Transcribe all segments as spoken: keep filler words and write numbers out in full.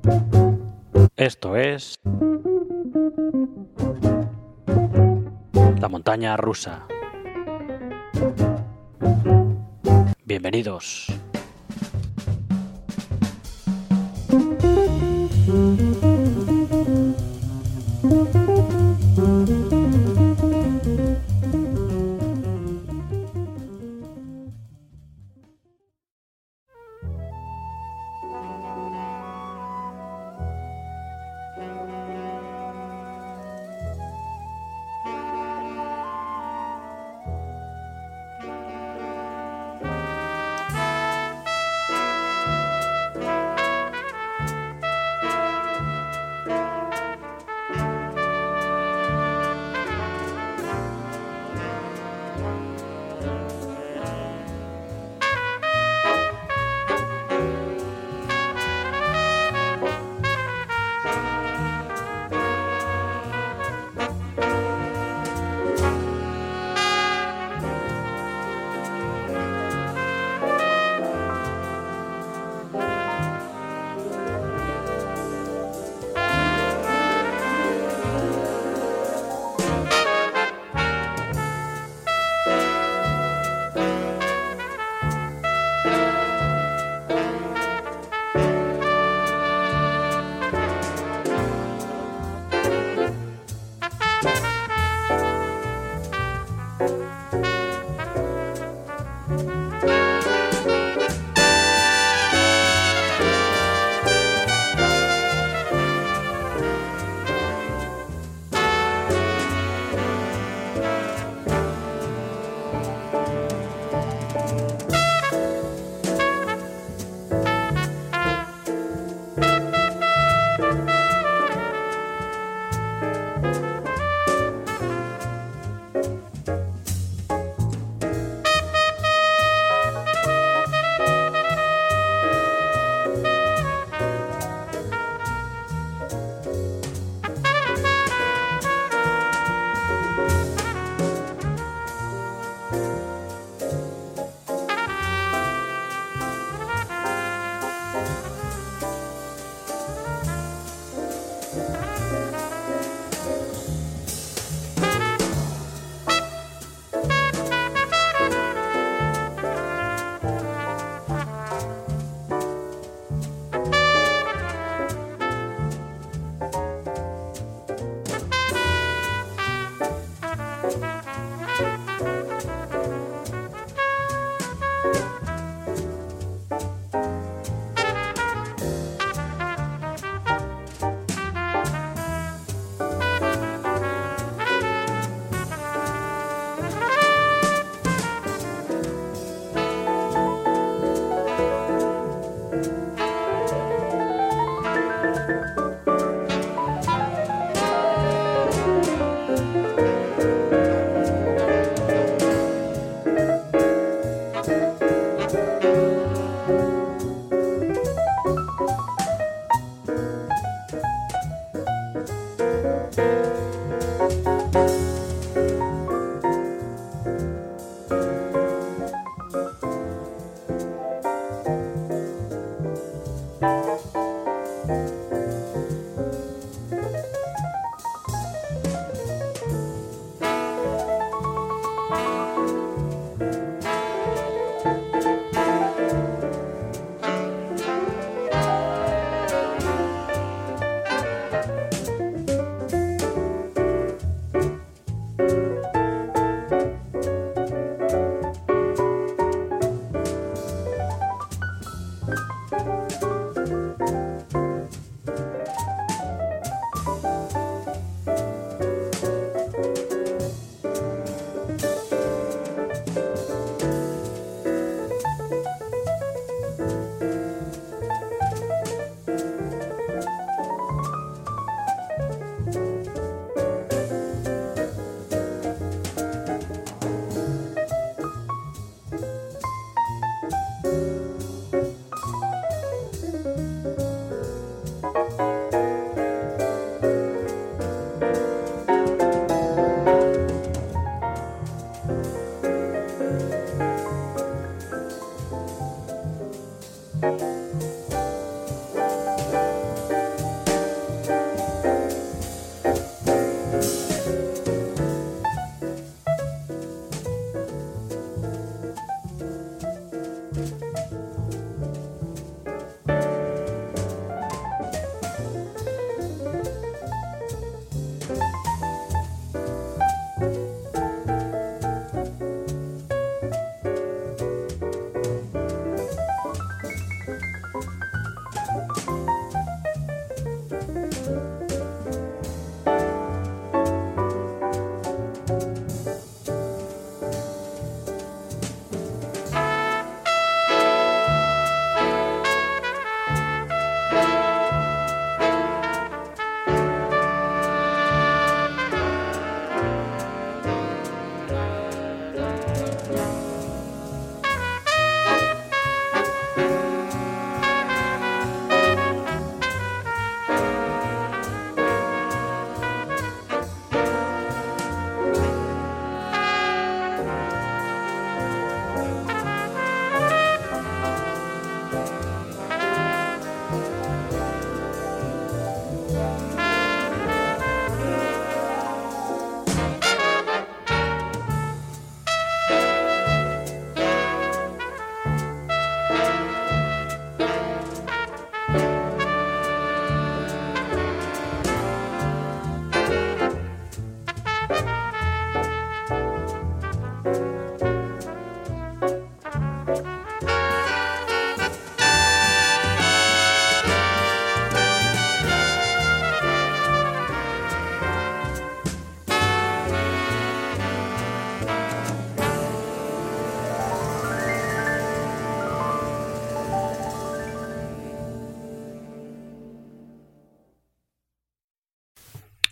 Esto es la montaña rusa. Bienvenidos.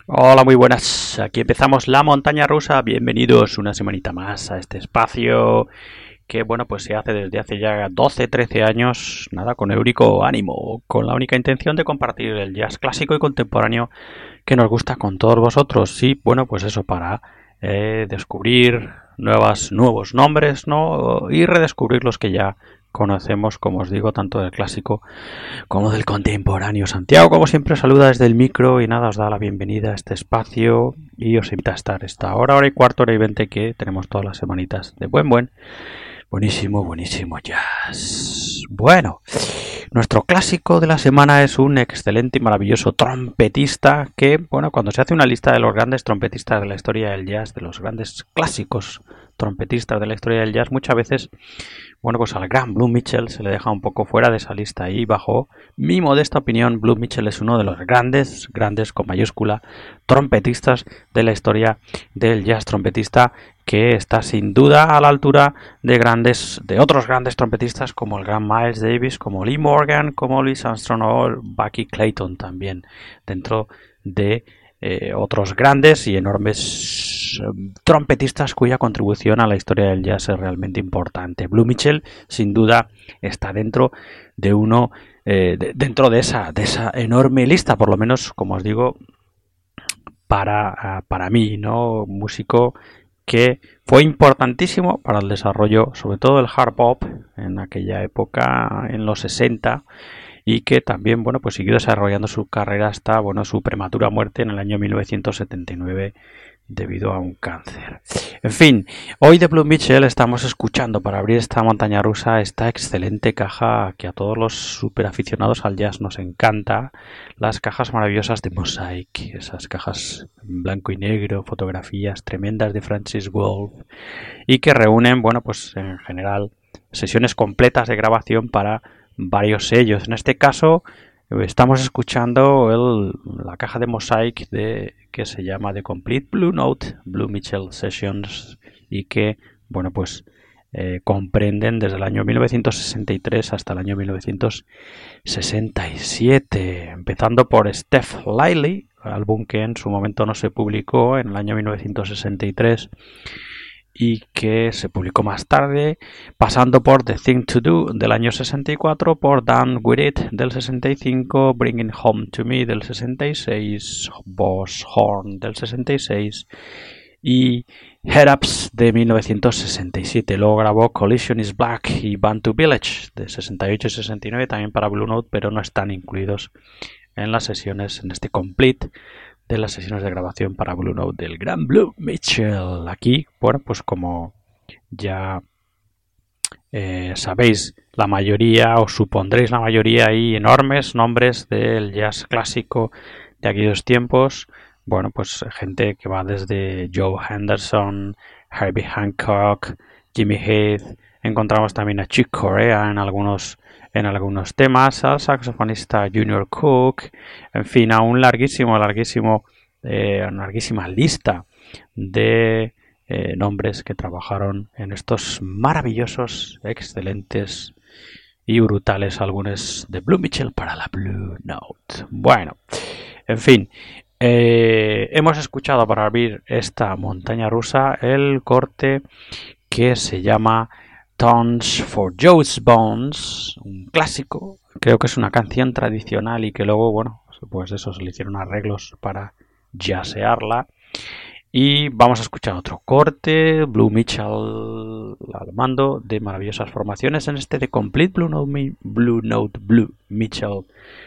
Hola, muy buenas. Aquí empezamos La Montaña Rusa. Bienvenidos una semanita más a este espacio que, bueno, pues se hace desde hace ya doce, trece años, nada, con eurico ánimo, con la única intención de compartir el jazz clásico y contemporáneo que nos gusta con todos vosotros. Y, bueno, pues eso, para eh, descubrir nuevas, nuevos nombres, ¿no? Y redescubrir los que ya conocemos, como os digo, tanto del clásico como del contemporáneo. Santiago, como siempre, saluda desde el micro y nada, os da la bienvenida a este espacio y os invita a estar esta hora, hora y cuarto, hora y veinte que tenemos todas las semanitas de buen, buen, buenísimo, buenísimo jazz. Bueno, nuestro clásico de la semana es un excelente y maravilloso trompetista que, bueno, cuando se hace una lista de los grandes trompetistas de la historia del jazz, de los grandes clásicos trompetistas de la historia del jazz, muchas veces, bueno, pues al gran Blue Mitchell se le deja un poco fuera de esa lista y bajo mi modesta opinión, Blue Mitchell es uno de los grandes, grandes con mayúscula, trompetistas de la historia del jazz, trompetista que está sin duda a la altura de grandes, de otros grandes trompetistas como el gran Miles Davis, como Lee Morgan, como Louis Armstrong o Bucky Clayton también, dentro de eh, otros grandes y enormes eh, trompetistas cuya contribución a la historia del jazz es realmente importante. Blue Mitchell sin duda está dentro de uno, eh, de, dentro de esa, de esa enorme lista, por lo menos, como os digo, para, para mí, ¿no? Músico que fue importantísimo para el desarrollo, sobre todo del hard bop en aquella época, en los sesenta, y que también, bueno, pues siguió desarrollando su carrera hasta, bueno, su prematura muerte en el año mil novecientos setenta y nueve debido a un cáncer. En fin, hoy de Blue Mitchell estamos escuchando, para abrir esta montaña rusa, esta excelente caja que a todos los superaficionados al jazz nos encanta, las cajas maravillosas de Mosaic, esas cajas en blanco y negro, fotografías tremendas de Francis Wolff, y que reúnen, bueno, pues en general sesiones completas de grabación para varios sellos. En este caso estamos escuchando el, la caja de Mosaic de, que se llama The Complete Blue Note, Blue Mitchell Sessions, y que, bueno, pues eh, comprenden desde el año mil novecientos sesenta y tres hasta el año mil novecientos sesenta y siete, empezando por Steph Lively, álbum que en su momento no se publicó en el año mil novecientos sesenta y tres y que se publicó más tarde, pasando por The Thing to Do del año sesenta y cuatro, por Down With It del sesenta y cinco, Bringing Home to Me del sesenta y seis, Boss Horn del sesenta y seis y Head Ups de mil novecientos sesenta y siete. Luego grabó Collision is Black y Bantu Village de sesenta y ocho y sesenta y nueve también para Blue Note, pero no están incluidos en las sesiones, en este complete de las sesiones de grabación para Blue Note del gran Blue Mitchell. Aquí, bueno, pues como ya eh, sabéis, la mayoría, o supondréis la mayoría, hay enormes nombres del jazz clásico de aquellos tiempos. Bueno, pues gente que va desde Joe Henderson, Herbie Hancock, Jimmy Heath. Encontramos también a Chick Corea en algunos en algunos temas, al saxofonista Junior Cook, en fin, a un larguísimo, larguísimo, eh, una larguísima lista de eh, nombres que trabajaron en estos maravillosos, excelentes y brutales álbumes de Blue Mitchell para la Blue Note. Bueno, en fin, eh, hemos escuchado para abrir esta montaña rusa el corte que se llama Tones for Joe's Bones, un clásico, creo que es una canción tradicional y que luego, bueno, pues eso, se le hicieron arreglos para jazzearla. Y vamos a escuchar otro corte, Blue Mitchell al mando de maravillosas formaciones en este de Complete Blue Note, Blue Note, Blue Mitchell.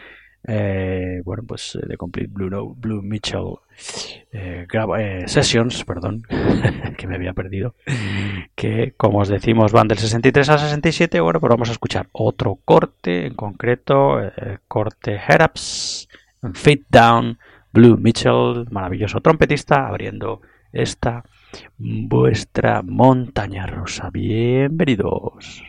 Eh, bueno, pues de Complete Blue Note, Blue Mitchell eh, graba, eh, Sessions, perdón, que me había perdido, que como os decimos van del sesenta y tres al sesenta y siete. Bueno, pues vamos a escuchar otro corte, en concreto eh, corte Head Ups, Fit Down, Blue Mitchell, maravilloso trompetista, abriendo esta vuestra montaña rusa. Bienvenidos.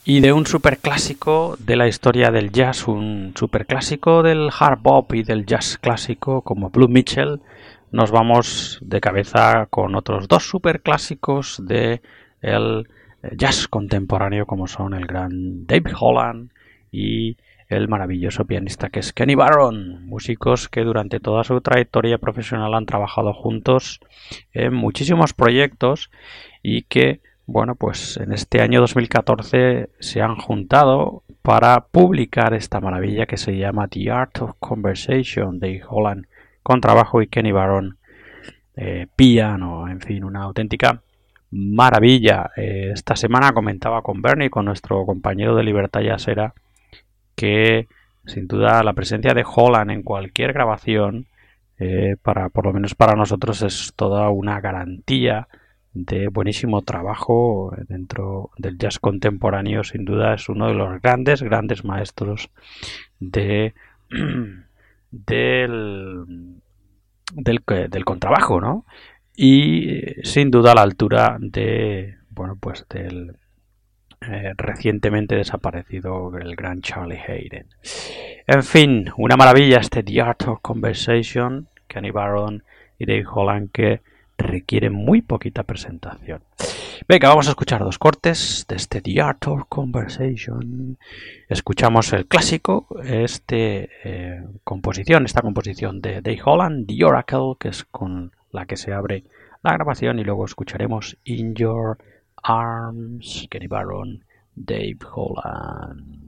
Y de un superclásico de la historia del jazz, un superclásico del hard bop y del jazz clásico como Blue Mitchell, nos vamos de cabeza con otros dos superclásicos de el jazz contemporáneo como son el gran Dave Holland y el maravilloso pianista que es Kenny Barron, músicos que durante toda su trayectoria profesional han trabajado juntos en muchísimos proyectos y que, bueno, pues en este año dos mil catorce se han juntado para publicar esta maravilla que se llama The Art of Conversation, Dave Holland con trabajo y Kenny Barron eh, piano, en fin, una auténtica maravilla. Eh, esta semana comentaba con Bernie, con nuestro compañero de Libertad Jazzera, que sin duda la presencia de Holland en cualquier grabación, eh, para, por lo menos para nosotros, es toda una garantía de buenísimo trabajo dentro del jazz contemporáneo. Sin duda es uno de los grandes, grandes maestros de del, del, del contrabajo, ¿no? Y sin duda a la altura de, bueno, pues del eh, recientemente desaparecido el gran Charlie Hayden. En fin, una maravilla este The Art of Conversation, Kenny Barron y Dave Holland, que requiere muy poquita presentación. Venga, vamos a escuchar dos cortes de este The Art of Conversation. Escuchamos el clásico, este eh, composición, esta composición de Dave Holland, The Oracle, que es con la que se abre la grabación, y luego escucharemos In Your Arms, Kenny Barron, Dave Holland.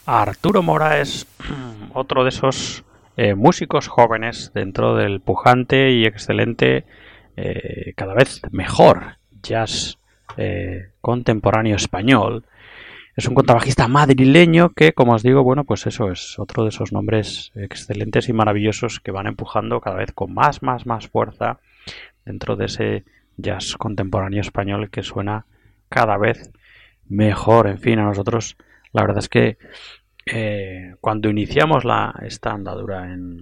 Arturo Mora es otro de esos eh, músicos jóvenes dentro del pujante y excelente, eh, cada vez mejor jazz eh, contemporáneo español. Es un contrabajista madrileño que, como os digo, bueno, pues eso es otro de esos nombres excelentes y maravillosos que van empujando cada vez con más, más, más fuerza dentro de ese jazz contemporáneo español que suena cada vez mejor. En fin, a nosotros la verdad es que eh, cuando iniciamos la, esta andadura en,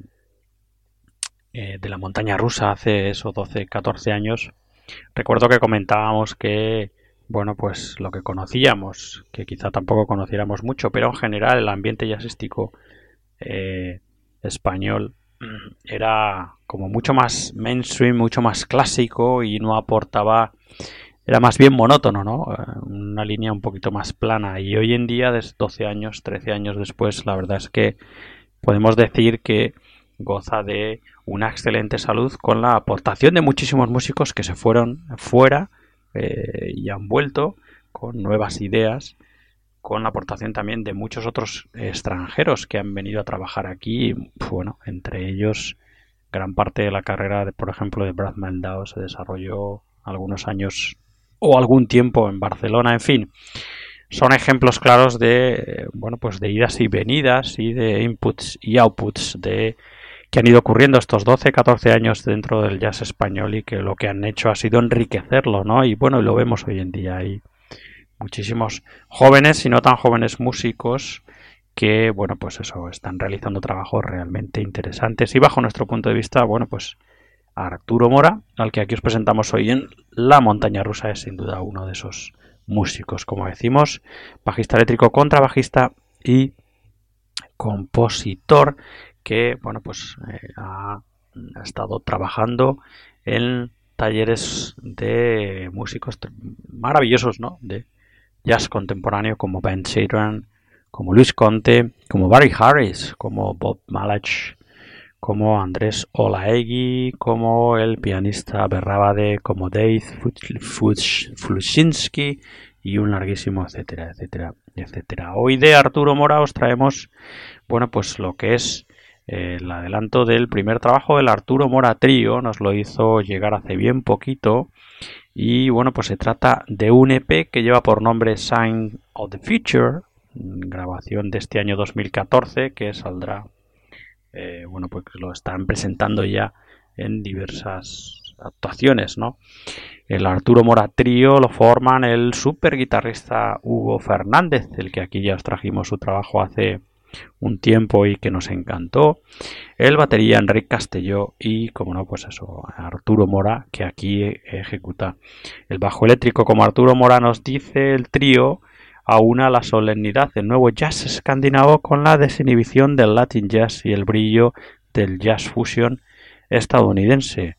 eh, de la montaña rusa hace esos doce, catorce años, recuerdo que comentábamos que bueno, pues lo que conocíamos, que quizá tampoco conociéramos mucho, pero en general el ambiente jazzístico eh, español era como mucho más mainstream, mucho más clásico y no aportaba, era más bien monótono, ¿no? Una línea un poquito más plana. Y hoy en día, desde doce años, trece años después, la verdad es que podemos decir que goza de una excelente salud con la aportación de muchísimos músicos que se fueron fuera eh, y han vuelto con nuevas ideas, con la aportación también de muchos otros extranjeros que han venido a trabajar aquí. Bueno, entre ellos gran parte de la carrera, de, por ejemplo, de Brad Meldau se desarrolló algunos años o algún tiempo en Barcelona. En fin, son ejemplos claros de, bueno, pues de idas y venidas y de inputs y outputs de que han ido ocurriendo estos doce, catorce años dentro del jazz español y que lo que han hecho ha sido enriquecerlo, ¿no? Y bueno, lo vemos hoy en día. Hay muchísimos jóvenes y no tan jóvenes músicos que, bueno, pues eso, están realizando trabajos realmente interesantes y bajo nuestro punto de vista, bueno, pues Arturo Mora, al que aquí os presentamos hoy en La Montaña Rusa, es sin duda uno de esos músicos, como decimos, bajista eléctrico, contrabajista y compositor que, bueno, pues eh, ha, ha estado trabajando en talleres de músicos maravillosos, ¿no? De jazz contemporáneo como Ben Chadron, como Luis Conte, como Barry Harris, como Bob Malach, como Andrés Olaegui, como el pianista Berrábade, como Dave Flushinsky y un larguísimo etcétera, etcétera, etcétera. Hoy de Arturo Mora os traemos, bueno, pues lo que es eh, el adelanto del primer trabajo del Arturo Mora Trío. Nos lo hizo llegar hace bien poquito y bueno, pues se trata de un E P que lleva por nombre Sign of the Future, grabación de este año dos mil catorce que saldrá, eh, bueno, pues lo están presentando ya en diversas actuaciones, ¿no? El Arturo Mora Trío lo forman el super guitarrista Hugo Fernández, el que aquí ya os trajimos su trabajo hace un tiempo y que nos encantó, el batería Enric Castelló y, como no, pues eso, Arturo Mora, que aquí ejecuta el bajo eléctrico. Como Arturo Mora nos dice, el trío aúna la solemnidad del nuevo jazz escandinavo con la desinhibición del Latin jazz y el brillo del jazz fusion estadounidense,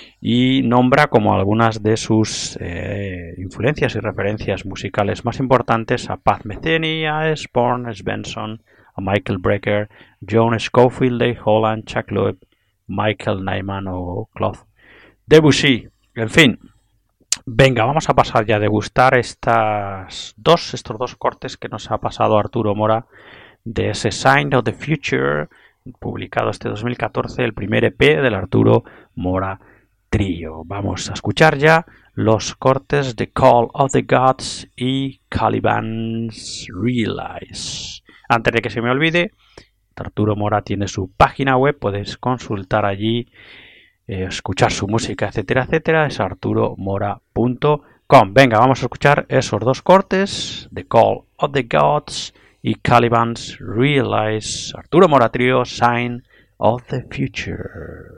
y nombra como algunas de sus eh, influencias y referencias musicales más importantes a Pat Metheny, a Sporn Svensson, a Michael Brecker, John Scofield, Dave Holland, Chuck Loeb, Michael Nyman o Claude Debussy. En fin, venga, vamos a pasar ya a degustar estas dos, estos dos cortes que nos ha pasado Arturo Mora de ese Sign of the Future, publicado este dos mil catorce, el primer E P del Arturo Mora Trío. Vamos a escuchar ya los cortes de Call of the Gods y Caliban's Realize. Antes de que se me olvide, Arturo Mora tiene su página web, podéis consultar allí, eh, escuchar su música, etcétera, etcétera, es arturo mora punto com. Venga, vamos a escuchar esos dos cortes de Call of the Gods y Caliban's Realize. Arturo Mora Trío, Sign of the Future.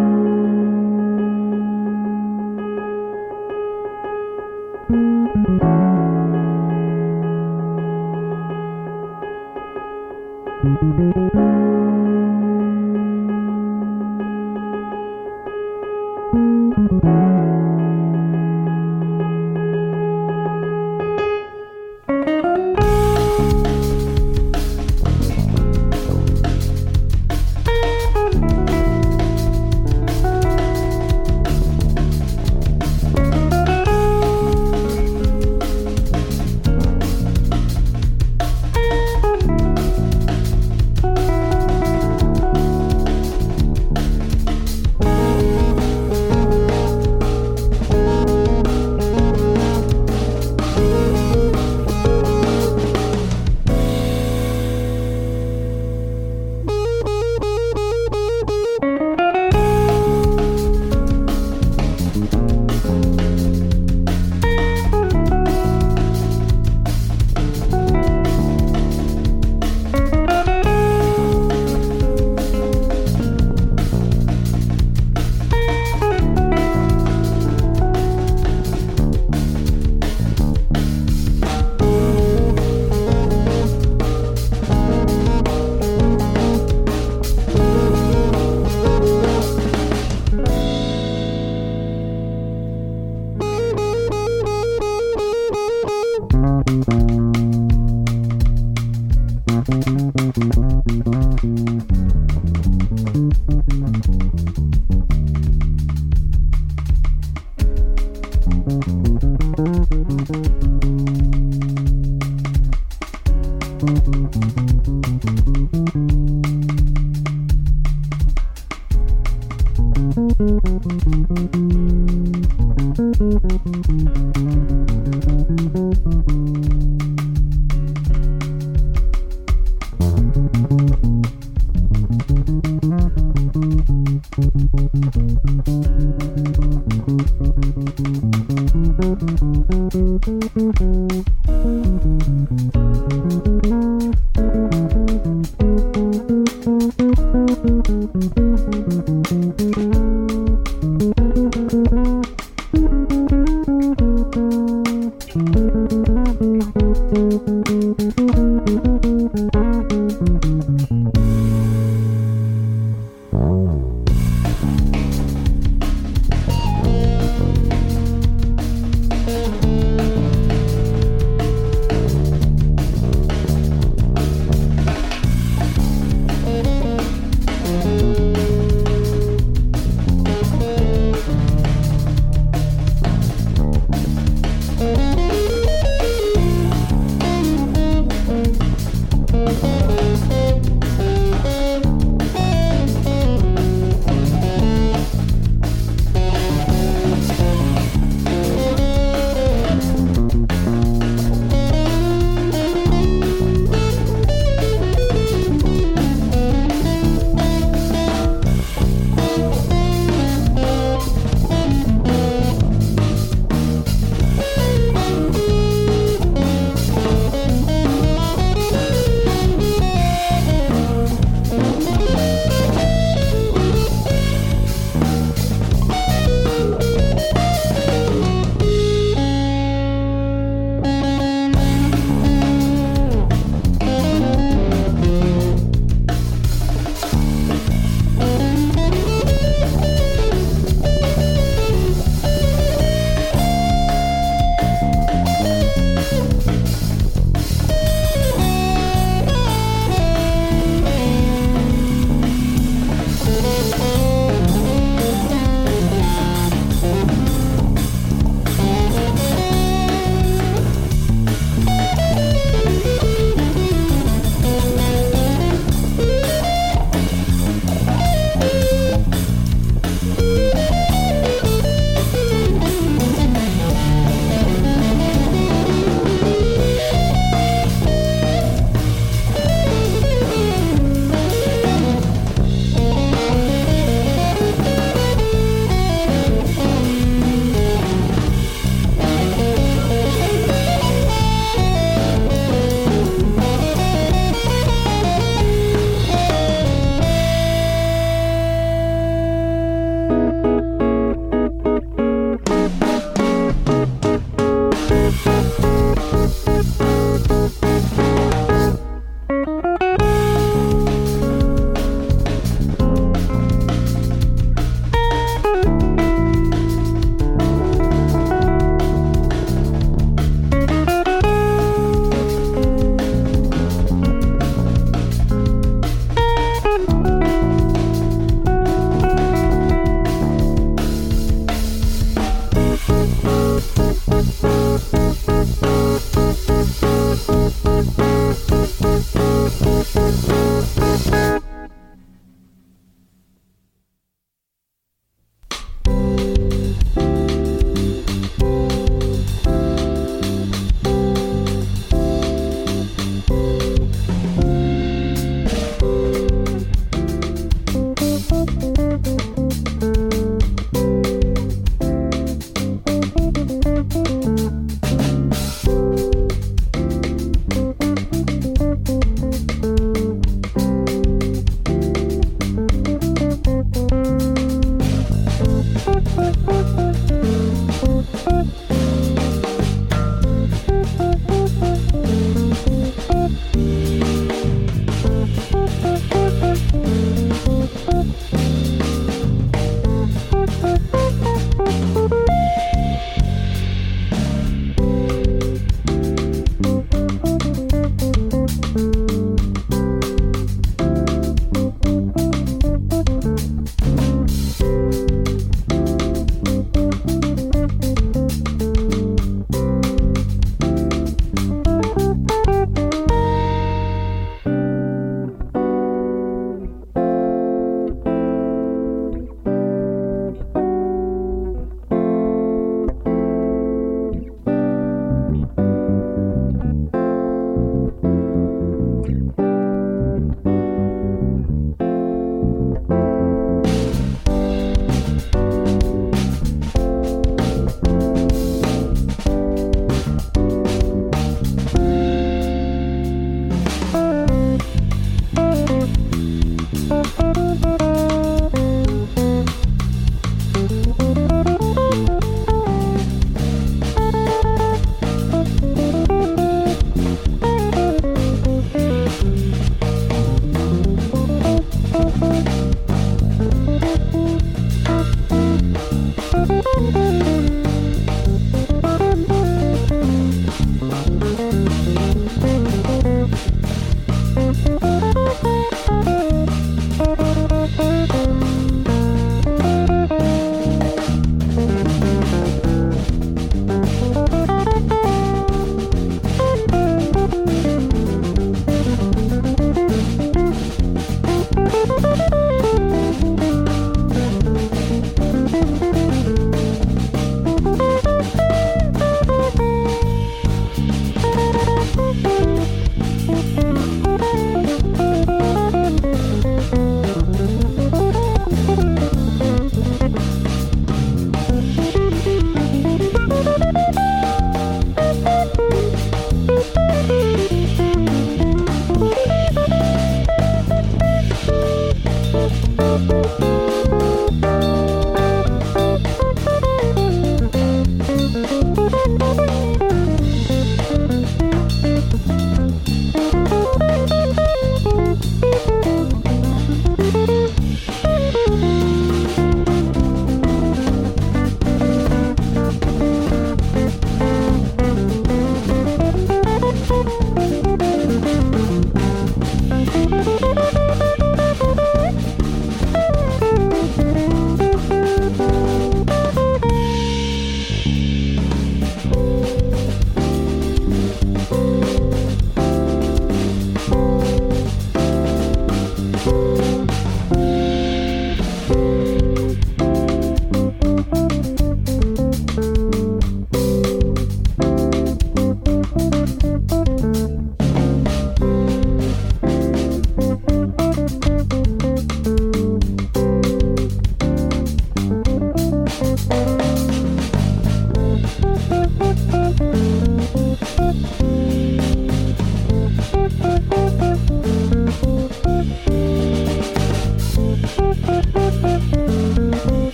Thank you.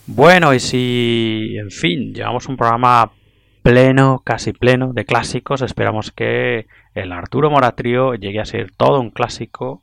Bueno, y si, en fin, llevamos un programa pleno, casi pleno, de clásicos, esperamos que el Arturo Mora Trío llegue a ser todo un clásico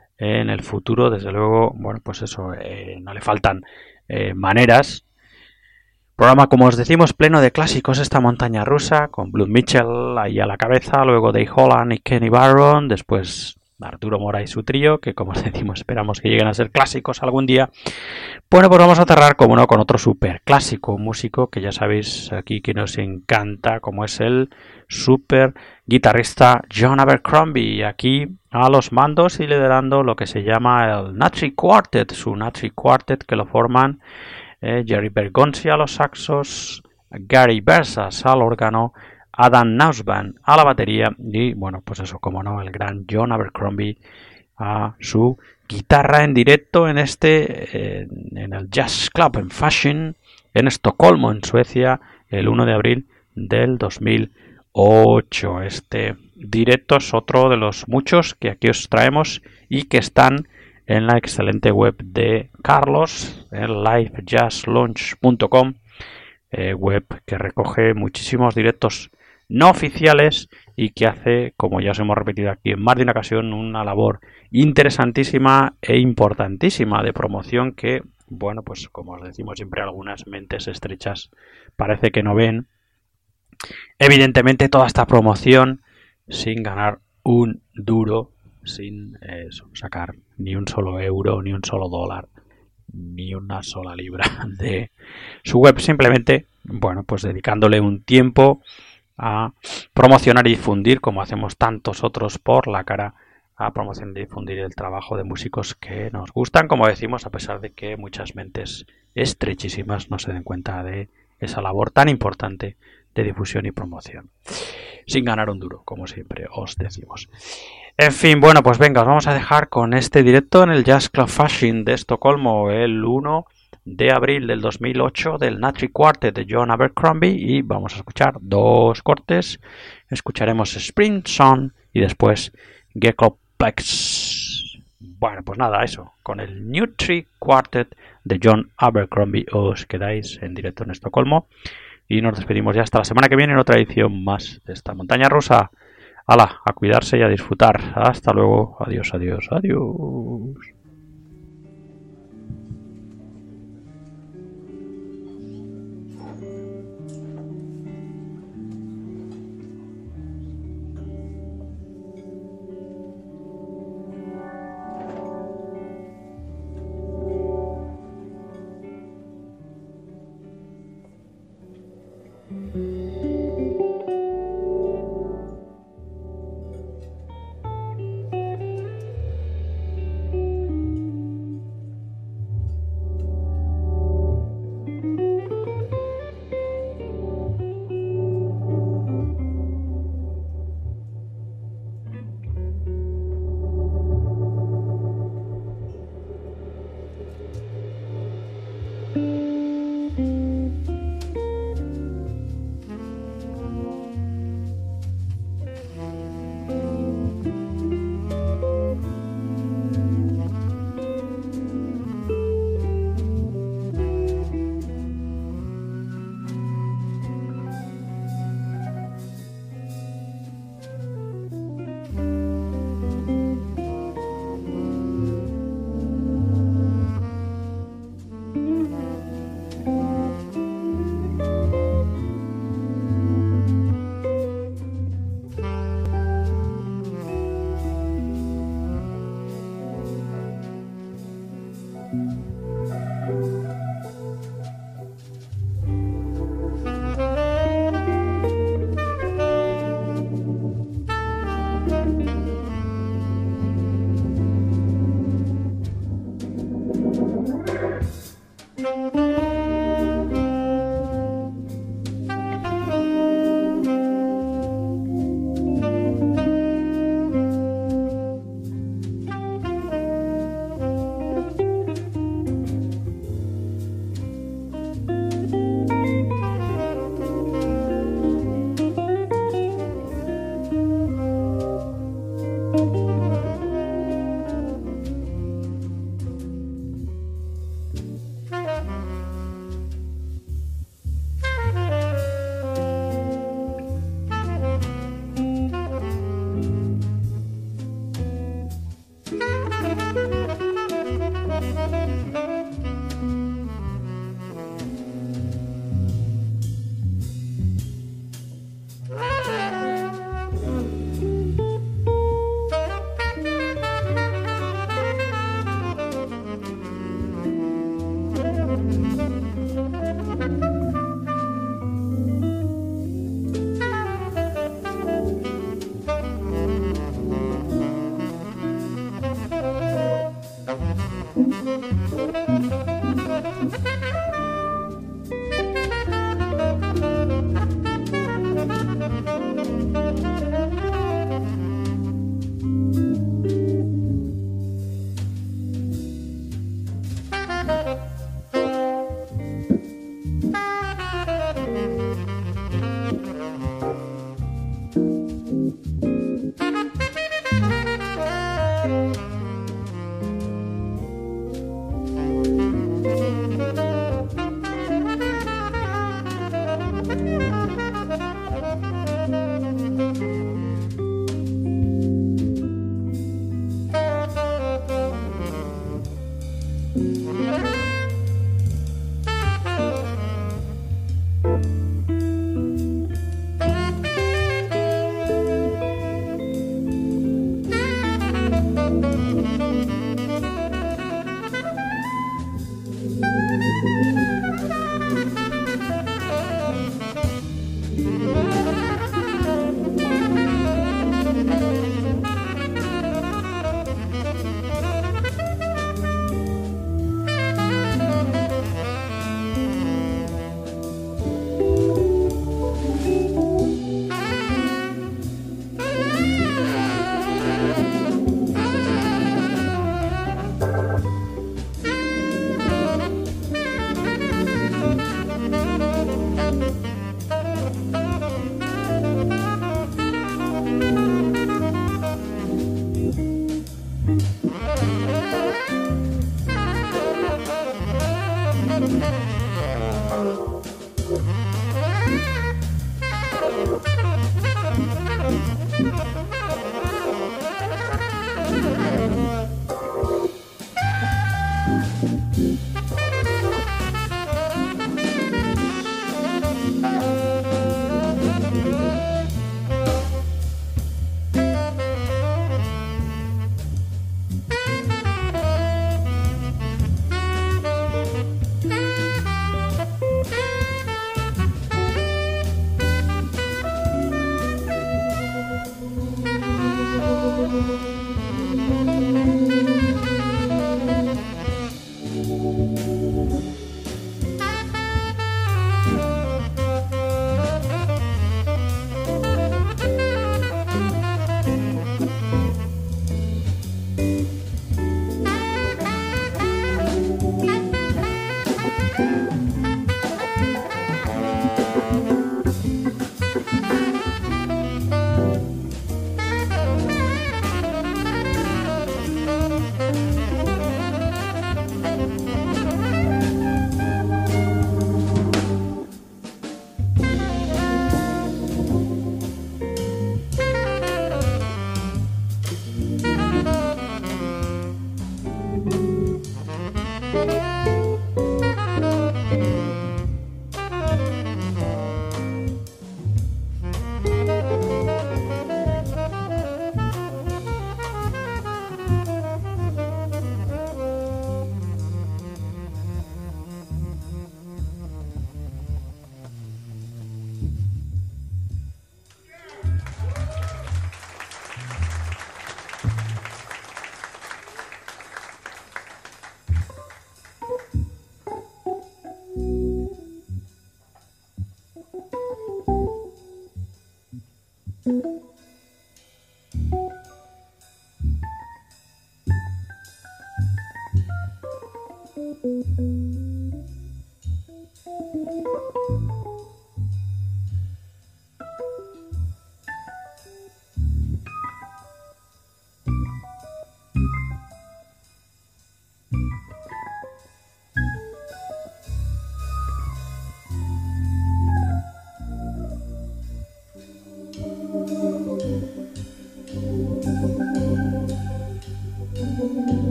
en el futuro. Desde luego, bueno, pues eso, eh, no le faltan eh, maneras. Programa, como os decimos, pleno de clásicos, esta montaña rusa, con Blue Mitchell ahí a la cabeza, luego Dave Holland y Kenny Barron, después Arturo Mora y su trío, que como os decimos, esperamos que lleguen a ser clásicos algún día. Bueno, pues vamos a cerrar, como no, con otro super clásico, un músico que ya sabéis aquí que nos encanta, como es el super guitarrista John Abercrombie, aquí a los mandos y liderando lo que se llama el Natri Quartet, su Natri Quartet, que lo forman eh, Jerry Bergonzi a los saxos, Gary Bersas al órgano, Adam Nausbaum a la batería y, bueno, pues eso, como no, el gran John Abercrombie a su guitarra en directo en este, eh, en el Jazz Club en Fasching, en Estocolmo, en Suecia, el uno de abril del dos mil ocho. Este directo es otro de los muchos que aquí os traemos y que están en la excelente web de Carlos, en live jazz launch punto com, eh, web que recoge muchísimos directos no oficiales y que hace, como ya os hemos repetido aquí en más de una ocasión, una labor interesantísima e importantísima de promoción que, bueno, pues como os decimos siempre, algunas mentes estrechas parece que no ven. Evidentemente toda esta promoción sin ganar un duro, sin eh, sacar ni un solo euro, ni un solo dólar, ni una sola libra de su web, simplemente, bueno, pues dedicándole un tiempo a promocionar y difundir, como hacemos tantos otros por la cara, a promocionar y difundir el trabajo de músicos que nos gustan, como decimos, a pesar de que muchas mentes estrechísimas no se den cuenta de esa labor tan importante de difusión y promoción, sin ganar un duro, como siempre os decimos. En fin, bueno, pues venga, os vamos a dejar con este directo en el Jazz Club Fasching de Estocolmo el uno de abril del dos mil ocho del Natri Quartet de John Abercrombie y vamos a escuchar dos cortes. Escucharemos Spring Song y después Geckoplex. Bueno, pues nada, eso, con el Natri Quartet de John Abercrombie os quedáis en directo en Estocolmo y nos despedimos ya hasta la semana que viene en otra edición más de esta montaña rusa. ¡Hala! A cuidarse y a disfrutar. Hasta luego. Adiós, adiós, adiós.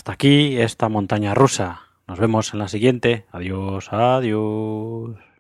hasta aquí esta montaña rusa. Nos vemos en la siguiente. Adiós, adiós.